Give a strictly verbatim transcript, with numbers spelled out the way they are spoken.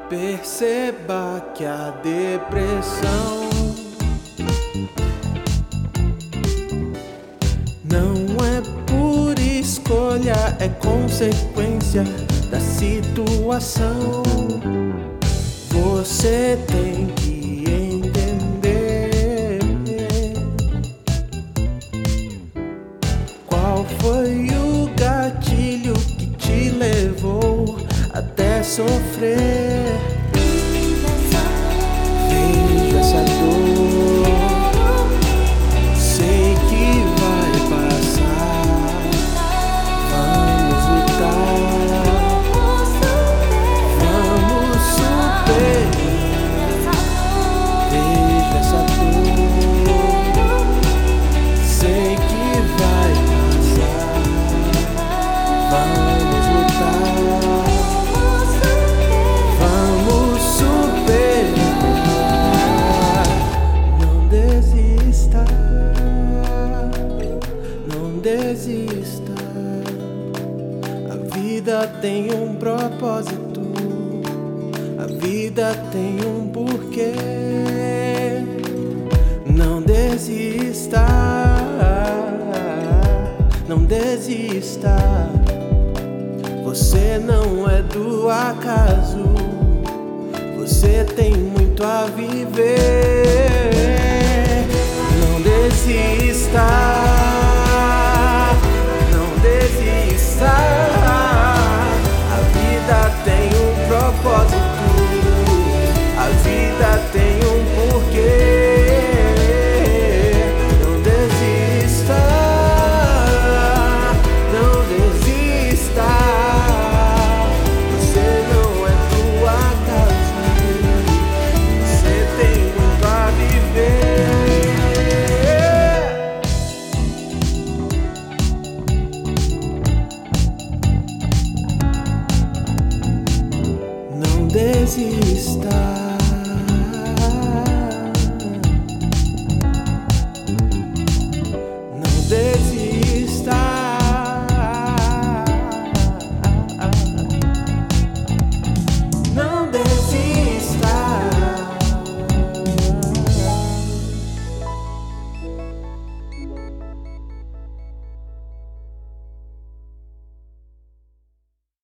Perceba que a depressão não é por escolha, é consequência da situação. Você tem que entender qual foi o gatilho que te levou até sofrer. Veja essa dor, sei que vai passar. Vamos lutar, vamos superar. Veja essa dor, sei que vai passar. Vamos lutar, vamos superar. Não desista, não desista. A vida tem um propósito, a vida tem um porquê. Não desista, não desista. Você não é do acaso, você tem muito a viver.